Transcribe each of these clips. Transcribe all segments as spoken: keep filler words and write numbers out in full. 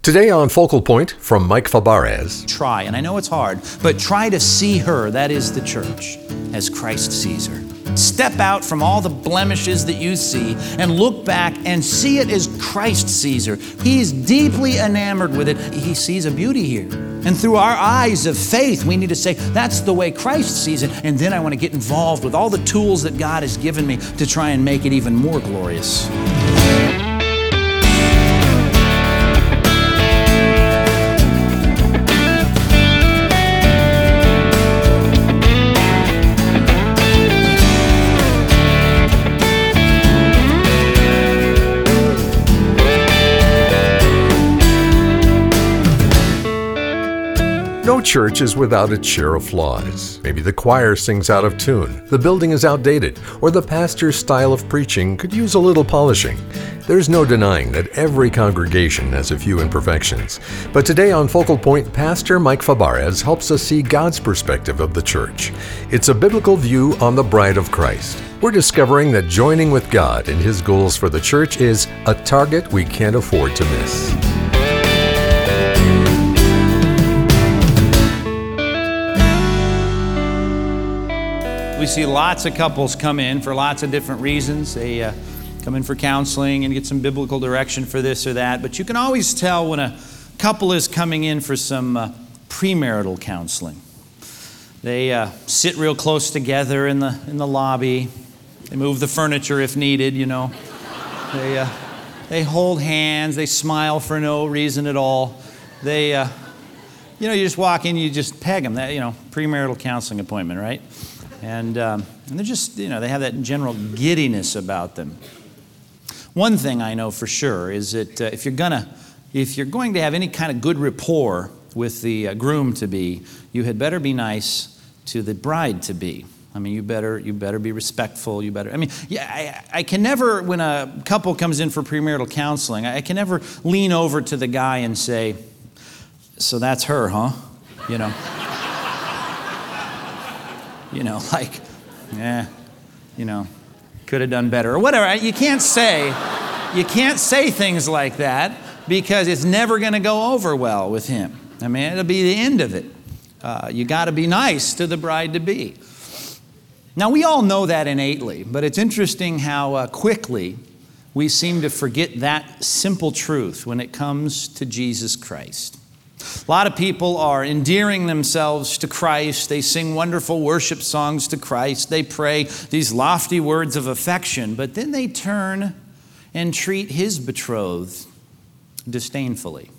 Today on Focal Point from Mike Fabarez. Try, and I know it's hard, but try to see her, that is the church, as Christ sees her. Step out from all the blemishes that you see and look back and see it as Christ sees her. He's deeply enamored with it. He sees a beauty here. And through our eyes of faith, we need to say, that's the way Christ sees it. And then I want to get involved with all the tools that God has given me to try and make it even more glorious. No church is without its share of flaws. Maybe the choir sings out of tune, the building is outdated, or the pastor's style of preaching could use a little polishing. There's no denying that every congregation has a few imperfections. But today on Focal Point, Pastor Mike Fabarez helps us see God's perspective of the church. It's a biblical view on the bride of Christ. We're discovering that joining with God in His goals for the church is a target we can't afford to miss. We see lots of couples come in for lots of different reasons. They uh, come in for counseling and get some biblical direction for this or that. But you can always tell when a couple is coming in for some uh, premarital counseling. They uh, sit real close together in the in the lobby. They move the furniture if needed, you know. They uh, they hold hands. They smile for no reason at all. They, uh, you know, you just walk in, you just peg them. That, you know, premarital counseling appointment, right? And, um, and they're just, you know, they have that general giddiness about them. One thing I know for sure is that uh, if you're gonna, if you're going to have any kind of good rapport with the uh, groom-to-be, you had better be nice to the bride-to-be. I mean, you better, you better be respectful. You better. I mean, yeah, I, I can never, when a couple comes in for premarital counseling, I can never lean over to the guy and say, "So that's her, huh?" You know. You know, like, yeah, you know, could have done better or whatever. You can't say, you can't say things like that because it's never going to go over well with him. I mean, it'll be the end of it. Uh, you got to be nice to the bride-to-be. Now, we all know that innately, but it's interesting how uh, quickly we seem to forget that simple truth when it comes to Jesus Christ. A lot of people are endearing themselves to Christ. They sing wonderful worship songs to Christ. They pray these lofty words of affection, but then they turn and treat His betrothed disdainfully.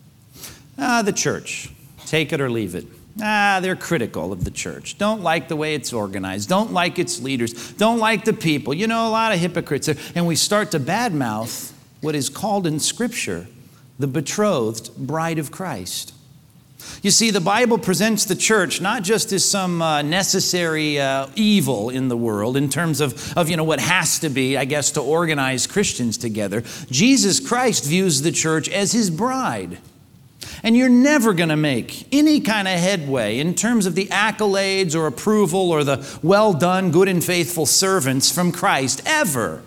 Ah, the church, take it or leave it. Ah, they're critical of the church. Don't like the way it's organized. Don't like its leaders. Don't like the people. You know, a lot of hypocrites. And we start to badmouth what is called in Scripture the betrothed bride of Christ. You see, the Bible presents the church not just as some uh, necessary uh, evil in the world in terms of, of, you know, what has to be, I guess, to organize Christians together. Jesus Christ views the church as His bride. And you're never going to make any kind of headway in terms of the accolades or approval or the well done, good and faithful servants from Christ, ever.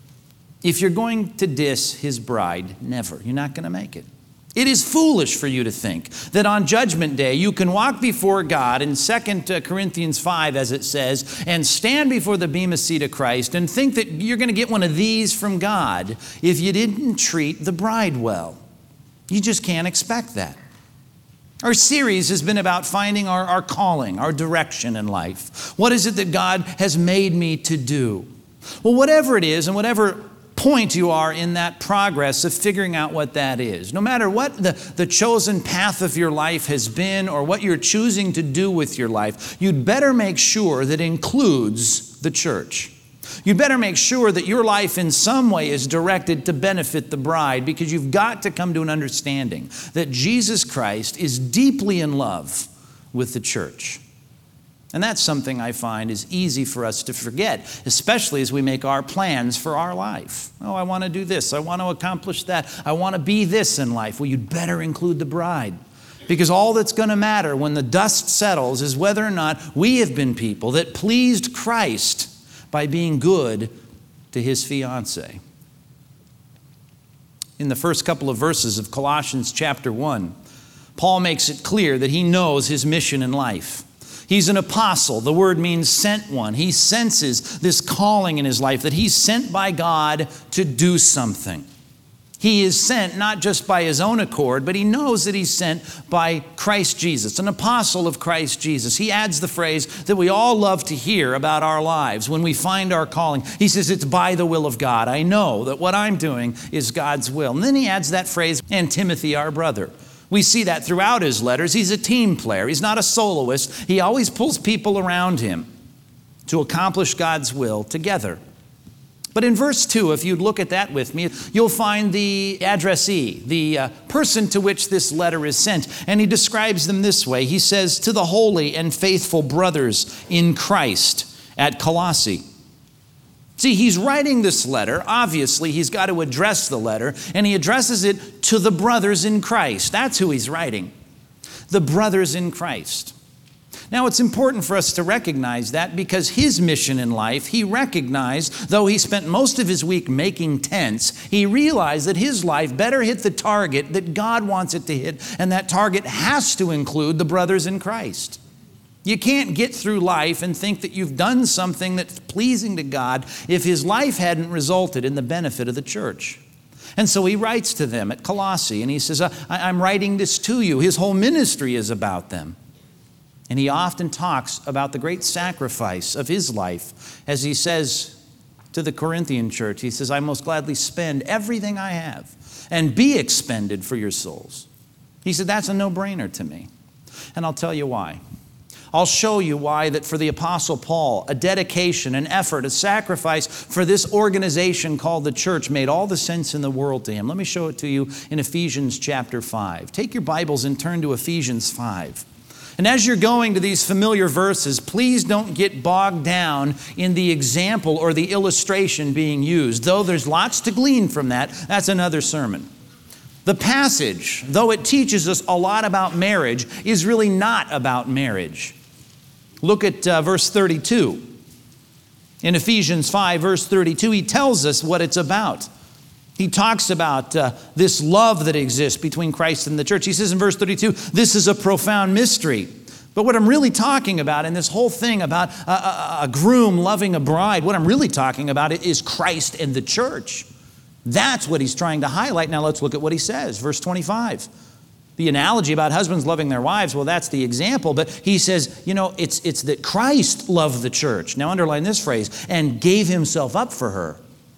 If you're going to diss His bride, never. You're not going to make it. It is foolish for you to think that on Judgment Day you can walk before God in Second Corinthians five, as it says, and stand before the bema seat of Christ and think that you're going to get one of these from God if you didn't treat the bride well. You just can't expect that. Our series has been about finding our, our calling, our direction in life. What is it that God has made me to do? Well, whatever it is and whatever point you are in that progress of figuring out what that is. No matter what the, the chosen path of your life has been or what you're choosing to do with your life, you'd better make sure that includes the church. You'd better make sure that your life in some way is directed to benefit the bride, because you've got to come to an understanding that Jesus Christ is deeply in love with the church. And that's something I find is easy for us to forget, especially as we make our plans for our life. Oh, I want to do this. I want to accomplish that. I want to be this in life. Well, you'd better include the bride, because all that's going to matter when the dust settles is whether or not we have been people that pleased Christ by being good to His fiancée. In the first couple of verses of Colossians chapter one, Paul makes it clear that he knows his mission in life. He's an apostle. The word means sent one. He senses this calling in his life that he's sent by God to do something. He is sent not just by his own accord, but he knows that he's sent by Christ Jesus, an apostle of Christ Jesus. He adds the phrase that we all love to hear about our lives when we find our calling. He says, it's by the will of God. I know that what I'm doing is God's will. And then he adds that phrase, and Timothy, our brother. We see that throughout his letters. He's a team player. He's not a soloist. He always pulls people around him to accomplish God's will together. But in verse two, if you'd look at that with me, you'll find the addressee, the uh, person to which this letter is sent. And he describes them this way. He says, to the holy and faithful brothers in Christ at Colossae. See, he's writing this letter. Obviously, he's got to address the letter, and he addresses it to the brothers in Christ. That's who he's writing. The brothers in Christ. Now, it's important for us to recognize that because his mission in life, he recognized, though he spent most of his week making tents, he realized that his life better hit the target that God wants it to hit, and that target has to include the brothers in Christ. You can't get through life and think that you've done something that's pleasing to God if his life hadn't resulted in the benefit of the church. And so he writes to them at Colossae, and he says, I'm writing this to you. His whole ministry is about them. And he often talks about the great sacrifice of his life as he says to the Corinthian church, he says, I most gladly spend everything I have and be expended for your souls. He said, that's a no-brainer to me. And I'll tell you why. I'll show you why that for the Apostle Paul, a dedication, an effort, a sacrifice for this organization called the church made all the sense in the world to him. Let me show it to you in Ephesians chapter five. Take your Bibles and turn to Ephesians five. And as you're going to these familiar verses, please don't get bogged down in the example or the illustration being used. Though there's lots to glean from that, that's another sermon. The passage, though it teaches us a lot about marriage, is really not about marriage. Look at uh, verse thirty-two. In Ephesians five, verse thirty-two, he tells us what it's about. He talks about uh, this love that exists between Christ and the church. He says in verse thirty-two, this is a profound mystery. But what I'm really talking about in this whole thing about a, a, a groom loving a bride, what I'm really talking about is Christ and the church. That's what he's trying to highlight. Now let's look at what he says. Verse twenty-five. The analogy about husbands loving their wives, well, that's the example. But he says, you know, it's, it's that Christ loved the church. Now underline this phrase, and gave himself up for her.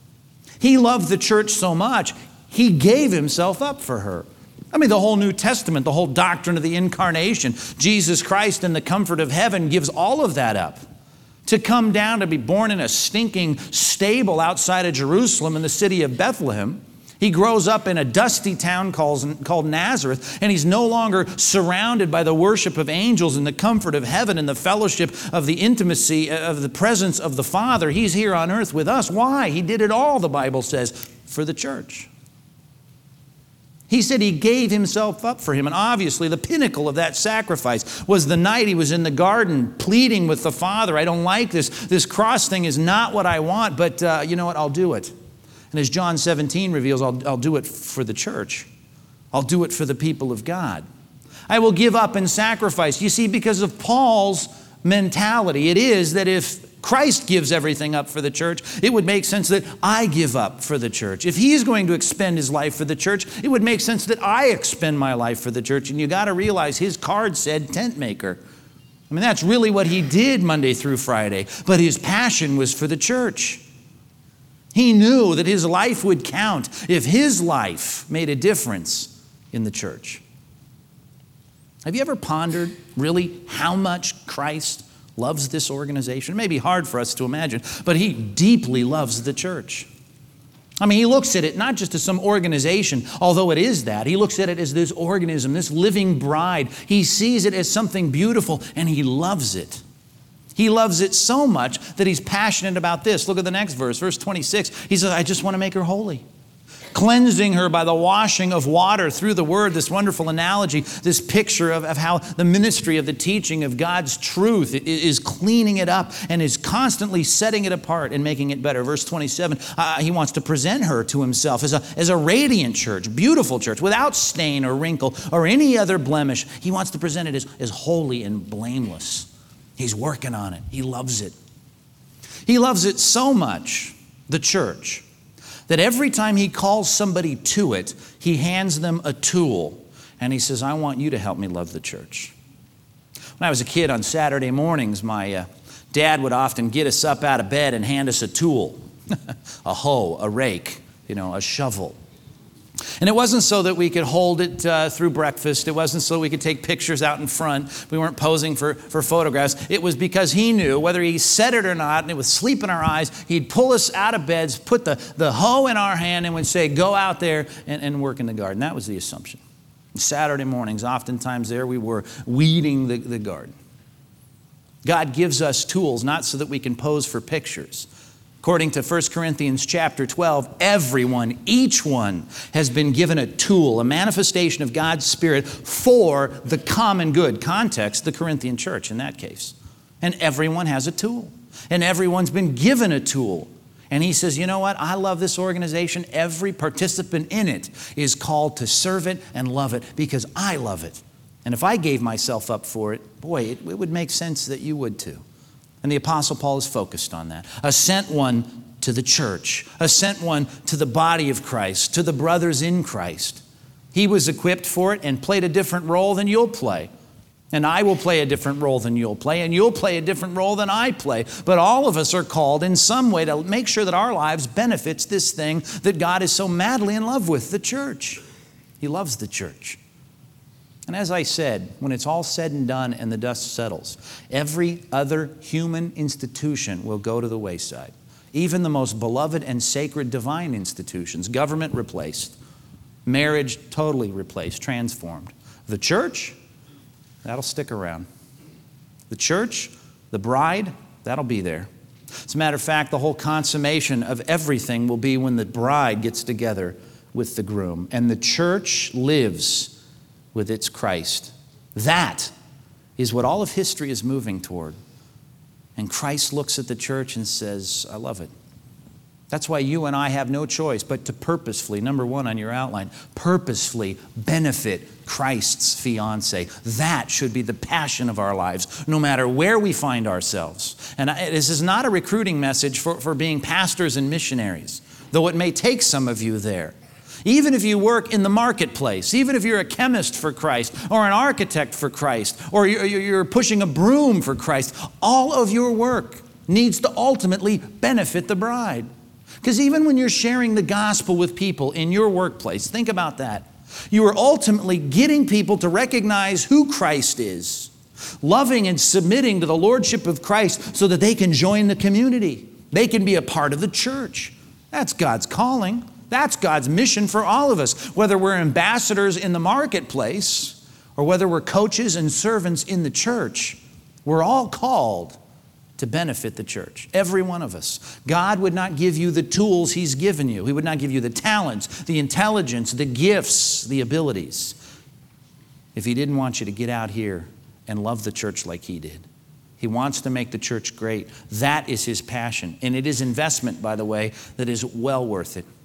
He loved the church so much, he gave himself up for her. I mean, the whole New Testament, the whole doctrine of the incarnation, Jesus Christ in the comfort of heaven gives all of that up. To come down to be born in a stinking stable outside of Jerusalem in the city of Bethlehem. He grows up in a dusty town called, called Nazareth, and he's no longer surrounded by the worship of angels and the comfort of heaven and the fellowship of the intimacy of the presence of the Father. He's here on earth with us. Why? He did it all, the Bible says, for the church. He said he gave himself up for him. And obviously the pinnacle of that sacrifice was the night he was in the garden pleading with the Father. I don't like this. This cross thing is not what I want, but uh, you know what? I'll do it. And as John seventeen reveals, I'll, I'll do it for the church. I'll do it for the people of God. I will give up and sacrifice. You see, because of Paul's mentality, it is that if Christ gives everything up for the church, it would make sense that I give up for the church. If he's going to expend his life for the church, it would make sense that I expend my life for the church. And you got to realize his card said tent maker. I mean, that's really what he did Monday through Friday. But his passion was for the church. He knew that his life would count if his life made a difference in the church. Have you ever pondered really how much Christ loves this organization? It may be hard for us to imagine, but he deeply loves the church. I mean, he looks at it not just as some organization, although it is that. He looks at it as this organism, this living bride. He sees it as something beautiful, and he loves it. He loves it so much that he's passionate about this. Look at the next verse, verse twenty-six. He says, I just want to make her holy. cleansing her by the washing of water through the word. This wonderful analogy, this picture of, of how the ministry of the teaching of God's truth is cleaning it up and is constantly setting it apart and making it better. Verse twenty-seven, uh, he wants to present her to himself as a, as a radiant church, beautiful church, without stain or wrinkle or any other blemish. He wants to present it as, as holy and blameless. He's working on it. He loves it. He loves it so much, the church, that every time he calls somebody to it, he hands them a tool. And he says, I want you to help me love the church. When I was a kid on Saturday mornings, my uh, dad would often get us up out of bed and hand us a tool, a hoe, a rake, you know, a shovel. And it wasn't so that we could hold it uh, through breakfast. It wasn't so we could take pictures out in front. We weren't posing for, for photographs. It was because he knew, whether he said it or not, and it was sleep in our eyes, he'd pull us out of beds, put the, the hoe in our hand, and would say, go out there and, and work in the garden. That was the assumption. And Saturday mornings, oftentimes there we were weeding the, the garden. God gives us tools not so that we can pose for pictures. According to First Corinthians chapter twelve, everyone, each one has been given a tool, a manifestation of God's Spirit for the common good. Context, the Corinthian church in that case. And everyone has a tool. And everyone's been given a tool. And he says, you know what? I love this organization. Every participant in it is called to serve it and love it because I love it. And if I gave myself up for it, boy, it, it would make sense that you would too. And the Apostle Paul is focused on that. A sent one to the church. A sent one to the body of Christ, to the brothers in Christ. He was equipped for it and played a different role than you'll play. And I will play a different role than you'll play. And you'll play a different role than I play. But all of us are called in some way to make sure that our lives benefits this thing that God is so madly in love with, the church. He loves the church. And as I said, when it's all said and done and the dust settles, every other human institution will go to the wayside. Even the most beloved and sacred divine institutions, government replaced, marriage totally replaced, transformed. The church, that'll stick around. The church, the bride, that'll be there. As a matter of fact, the whole consummation of everything will be when the bride gets together with the groom. And the church lives with its Christ. That is what all of history is moving toward. And Christ looks at the church and says, I love it. That's why you and I have no choice but to purposefully, number one on your outline, purposefully benefit Christ's fiancée. That should be the passion of our lives, no matter where we find ourselves. And this is not a recruiting message for, for being pastors and missionaries, though it may take some of you there. Even if you work in the marketplace, even if you're a chemist for Christ or an architect for Christ or you're pushing a broom for Christ, all of your work needs to ultimately benefit the bride. Because even when you're sharing the gospel with people in your workplace, think about that. You are ultimately getting people to recognize who Christ is, loving and submitting to the lordship of Christ so that they can join the community. They can be a part of the church. That's God's calling. That's God's mission for all of us, whether we're ambassadors in the marketplace or whether we're coaches and servants in the church. We're all called to benefit the church, every one of us. God would not give you the tools He's given you. He would not give you the talents, the intelligence, the gifts, the abilities, if He didn't want you to get out here and love the church like He did. He wants to make the church great. That is His passion. And it is investment, by the way, that is well worth it.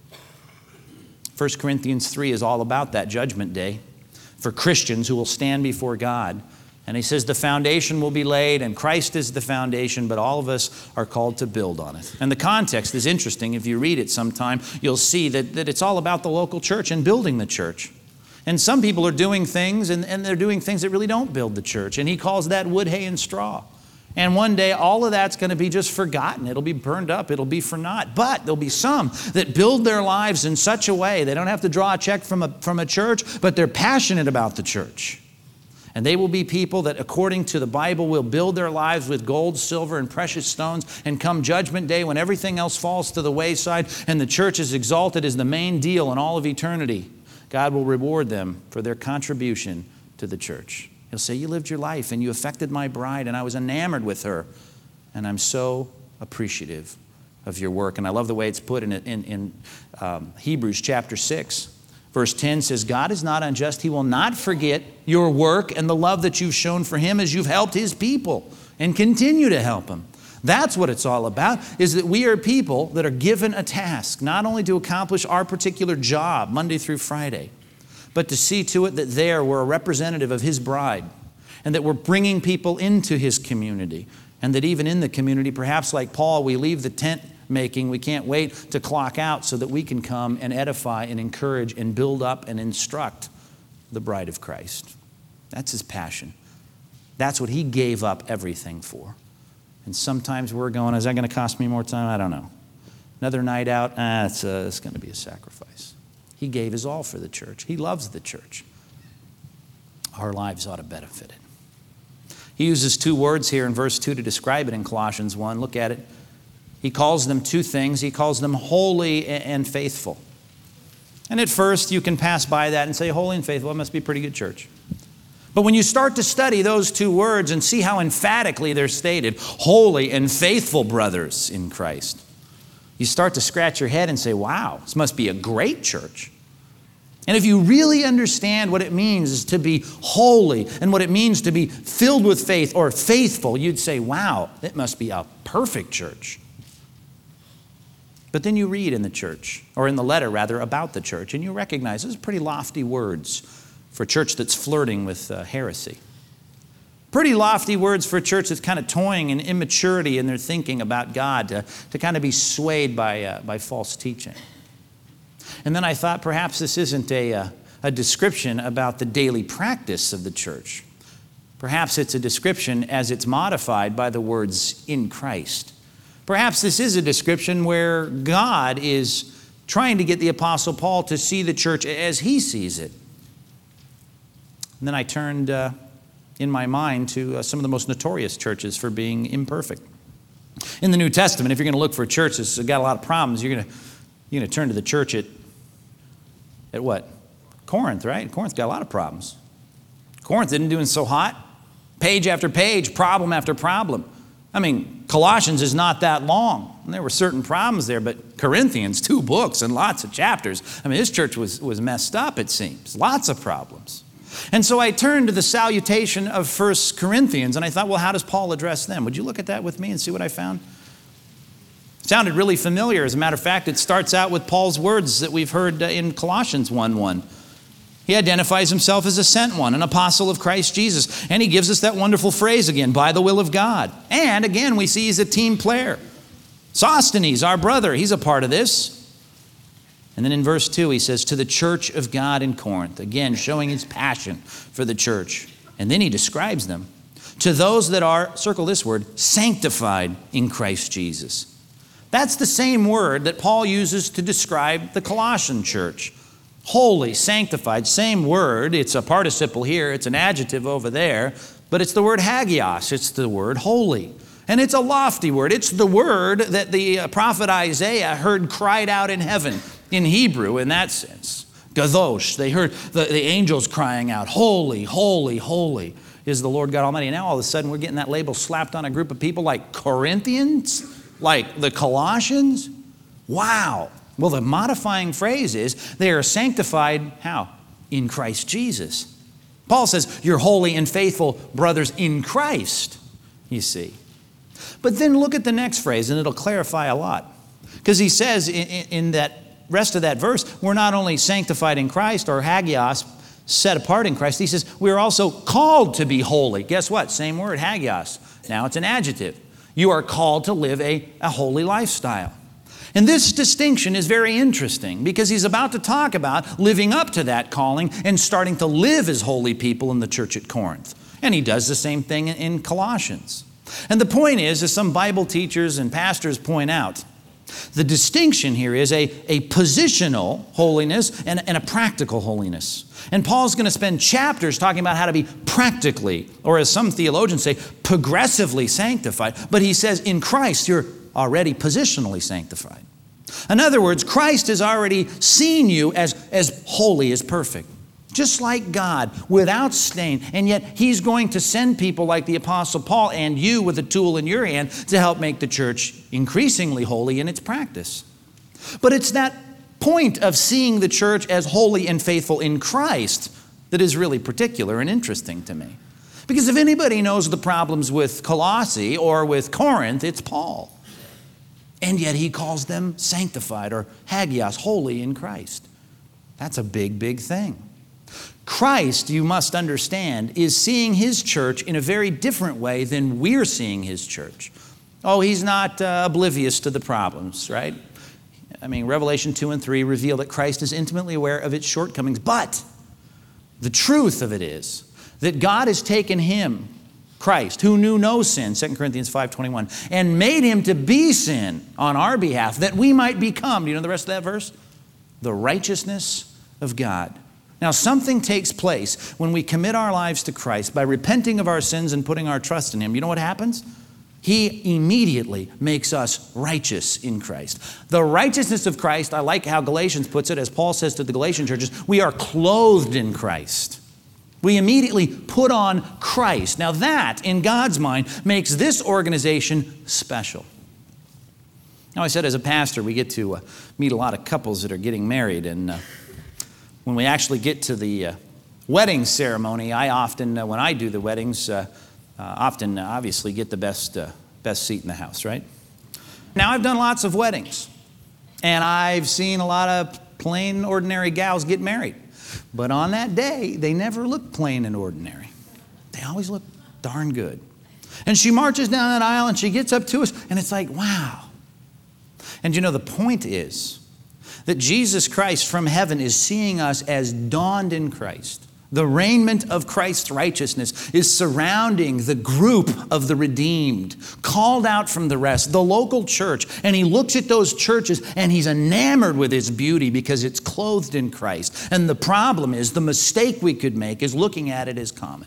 First Corinthians three is all about that judgment day for Christians who will stand before God. And he says the foundation will be laid and Christ is the foundation, but all of us are called to build on it. And the context is interesting. If you read it sometime, you'll see that, that it's all about the local church and building the church. And some people are doing things and, and they're doing things that really don't build the church. And he calls that wood, hay, and straw. And one day, all of that's going to be just forgotten. It'll be burned up. It'll be for naught. But there'll be some that build their lives in such a way, they don't have to draw a check from a, from a church, but they're passionate about the church. And they will be people that, according to the Bible, will build their lives with gold, silver, and precious stones. And come judgment day, when everything else falls to the wayside and the church is exalted as the main deal in all of eternity, God will reward them for their contribution to the church. He'll say, you lived your life and you affected my bride and I was enamored with her. And I'm so appreciative. of your work. And I love the way it's put in, in, in um, Hebrews chapter six. Verse ten says, God is not unjust. He will not forget your work and the love that you've shown for Him as you've helped His people and continue to help Him. That's what it's all about, is that we are people that are given a task, not only to accomplish our particular job Monday through Friday, but to see to it that there we're a representative of His bride and that we're bringing people into His community, and that even in the community, perhaps like Paul, we leave the tent making. We can't wait to clock out so that we can come and edify and encourage and build up and instruct the bride of Christ. That's His passion. That's what He gave up everything for. And sometimes we're going, is that going to cost me more time? I don't know. Another night out, ah, it's, uh, it's going to be a sacrifice. He gave His all for the church. He loves the church. Our lives ought to benefit it. He uses two words here in verse two to describe it in Colossians one. Look at it. He calls them two things. He calls them holy and faithful. And at first, you can pass by that and say, holy and faithful, it must be a pretty good church. But when you start to study those two words and see how emphatically they're stated, holy and faithful brothers in Christ, you start to scratch your head and say, wow, this must be a great church. And if you really understand what it means to be holy and what it means to be filled with faith or faithful, you'd say, wow, it must be a perfect church. But then you read in the church, or in the letter rather, about the church, and you recognize those are pretty lofty words for a church that's flirting with uh, heresy. Pretty lofty words for a church that's kind of toying in immaturity in their thinking about God, to, to kind of be swayed by, uh, by false teaching. And then I thought perhaps this isn't a, uh, a description about the daily practice of the church. Perhaps it's a description as it's modified by the words in Christ. Perhaps this is a description where God is trying to get the Apostle Paul to see the church as he sees it. And then I turned uh, in my mind to uh, some of the most notorious churches for being imperfect. In the New Testament, if you're going to look for a church that's got a lot of problems, you're going to you're going to turn to the church at, at what? Corinth, right? Corinth got a lot of problems. Corinth isn't doing so hot. Page after page, problem after problem. I mean, Colossians is not that long. And there were certain problems there, but Corinthians, two books and lots of chapters. I mean, this church was, was messed up, it seems. Lots of problems. And so I turned to the salutation of First Corinthians, and I thought, well, how does Paul address them? Would you look at that with me and see what I found? It sounded really familiar. As a matter of fact, it starts out with Paul's words that we've heard in Colossians one one. He identifies himself as a sent one, an apostle of Christ Jesus. And he gives us that wonderful phrase again, by the will of God. And again, we see he's a team player. Sosthenes, our brother, he's a part of this. And then in verse two, he says, to the church of God in Corinth. Again, showing his passion for the church. And then he describes them. To those that are, circle this word, sanctified in Christ Jesus. That's the same word that Paul uses to describe the Colossian church. Holy, sanctified, same word. It's a participle here. It's an adjective over there. But it's the word hagios. It's the word holy. And it's a lofty word. It's the word that the prophet Isaiah heard cried out in heaven in Hebrew in that sense. Gadosh. They heard the, the angels crying out, holy, holy, holy is the Lord God Almighty. And now all of a sudden we're getting that label slapped on a group of people like Corinthians, like the Colossians. Wow. Well, the modifying phrase is they are sanctified, how? In Christ Jesus. Paul says, you're holy and faithful brothers in Christ, you see. But then look at the next phrase, and it'll clarify a lot. Because he says in, in that rest of that verse, we're not only sanctified in Christ, or hagios, set apart in Christ. He says, we're also called to be holy. Guess what? Same word, hagios. Now it's an adjective. You are called to live a, a holy lifestyle. And this distinction is very interesting because he's about to talk about living up to that calling and starting to live as holy people in the church at Corinth. And he does the same thing in Colossians. And the point is, as some Bible teachers and pastors point out, the distinction here is a, a positional holiness and, and a practical holiness. And Paul's going to spend chapters talking about how to be practically, or as some theologians say, progressively sanctified. But he says in Christ, you're already positionally sanctified. In other words, Christ has already seen you as, as holy, as perfect. just like God, without stain. And yet he's going to send people like the Apostle Paul and you with a tool in your hand to help make the church increasingly holy in its practice. But it's that point of seeing the church as holy and faithful in Christ that is really particular and interesting to me. Because if anybody knows the problems with Colossae or with Corinth, it's Paul. And yet he calls them sanctified, or hagios, holy in Christ. That's a big, big thing. Christ, you must understand, is seeing his church in a very different way than we're seeing his church. Oh, he's not uh, oblivious to the problems, right? I mean, Revelation two and three reveal that Christ is intimately aware of its shortcomings. But the truth of it is that God has taken him, Christ, who knew no sin, Second Corinthians five twenty-one, and made him to be sin on our behalf, that we might become, do you know the rest of that verse? The righteousness of God. Now, something takes place when we commit our lives to Christ by repenting of our sins and putting our trust in him. You know what happens? He immediately makes us righteous in Christ. The righteousness of Christ, I like how Galatians puts it, as Paul says to the Galatian churches, we are clothed in Christ. We immediately put on Christ. Now that, in God's mind, makes this organization special. Now, I said as a pastor, we get to uh, meet a lot of couples that are getting married, and uh, when we actually get to the uh, wedding ceremony, I often, uh, when I do the weddings, uh, uh, often uh, obviously get the best, uh, best seat in the house, right? Now, I've done lots of weddings, and I've seen a lot of plain, ordinary gals get married. But on that day, they never look plain and ordinary. They always look darn good. And she marches down that aisle, and she gets up to us, and it's like, wow. And you know, the point is that Jesus Christ from heaven is seeing us as dawned in Christ. The raiment of Christ's righteousness is surrounding the group of the redeemed, called out from the rest, the local church. And he looks at those churches and he's enamored with its beauty because it's clothed in Christ. And the problem is, the mistake we could make is looking at it as common.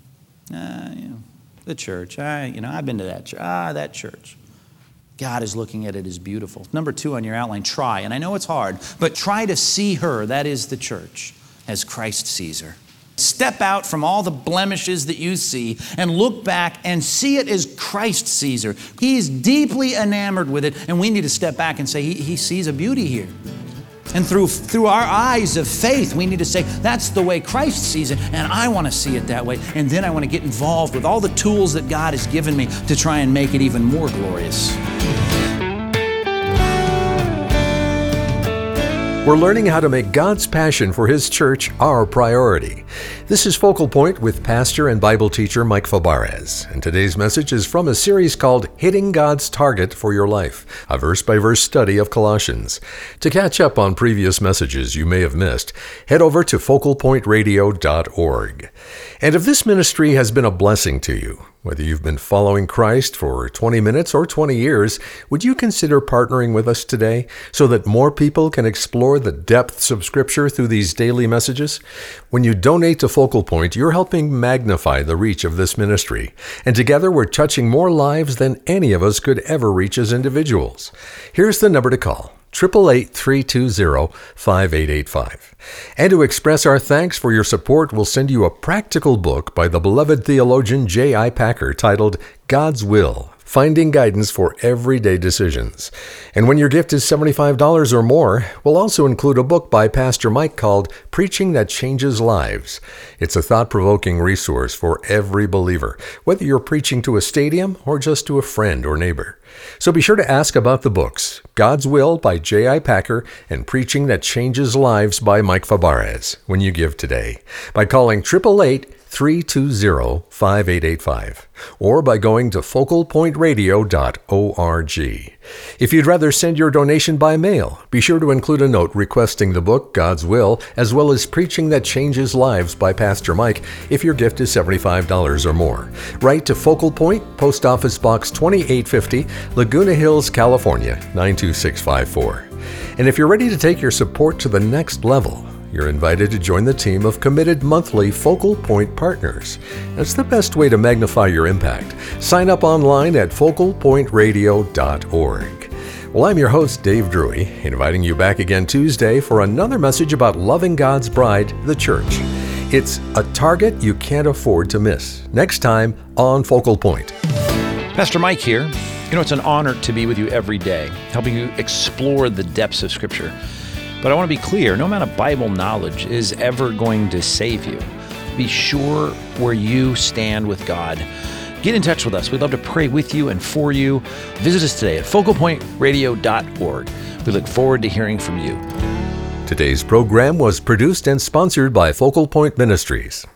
Uh, you know, the church, I, you know, I've been to that church. Ah, that church. God is looking at it as beautiful. Number two on your outline, try. And I know it's hard, but try to see her, that is the church, as Christ sees her. Step out from all the blemishes that you see and look back and see it as Christ sees her. He's deeply enamored with it, and we need to step back and say, he, he sees a beauty here. And through, through our eyes of faith, we need to say, that's the way Christ sees it, and I want to see it that way. And then I want to get involved with all the tools that God has given me to try and make it even more glorious. We're learning how to make God's passion for his church our priority. This is Focal Point with pastor and Bible teacher Mike Fabarez, and today's message is from a series called Hitting God's Target for Your Life, a verse-by-verse study of Colossians. To catch up on previous messages you may have missed, head over to focal point radio dot org. And if this ministry has been a blessing to you, whether you've been following Christ for twenty minutes or twenty years, would you consider partnering with us today so that more people can explore the depths of Scripture through these daily messages? When you donate to Focal Point, you're helping magnify the reach of this ministry. And together we're touching more lives than any of us could ever reach as individuals. Here's the number to call. eight eight eight, three two zero, five eight eight five. And to express our thanks for your support, we'll send you a practical book by the beloved theologian J I Packer titled God's Will, Finding Guidance for Everyday Decisions. And when your gift is seventy-five dollars or more, we'll also include a book by Pastor Mike called Preaching That Changes Lives. It's a thought-provoking resource for every believer, whether you're preaching to a stadium or just to a friend or neighbor. So be sure to ask about the books, God's Will by J I Packer and Preaching That Changes Lives by Mike Fabarez, when you give today, by calling eight eight eight, three two zero, five eight eight five, or by going to focal point radio dot org. If you'd rather send your donation by mail, be sure to include a note requesting the book, God's Will, as well as Preaching That Changes Lives by Pastor Mike, if your gift is seventy-five dollars or more. Write to Focal Point, Post Office Box twenty-eight fifty, Laguna Hills, California, nine two six five four. And if you're ready to take your support to the next level, you're invited to join the team of committed monthly Focal Point partners. That's the best way to magnify your impact. Sign up online at focal point radio dot org. Well, I'm your host, Dave Drury, inviting you back again Tuesday for another message about loving God's bride, the church. It's a target you can't afford to miss. Next time on Focal Point. Pastor Mike here. You know, it's an honor to be with you every day, helping you explore the depths of Scripture. But I want to be clear, no amount of Bible knowledge is ever going to save you. Be sure where you stand with God. Get in touch with us. We'd love to pray with you and for you. Visit us today at focal point radio dot org. We look forward to hearing from you. Today's program was produced and sponsored by Focal Point Ministries.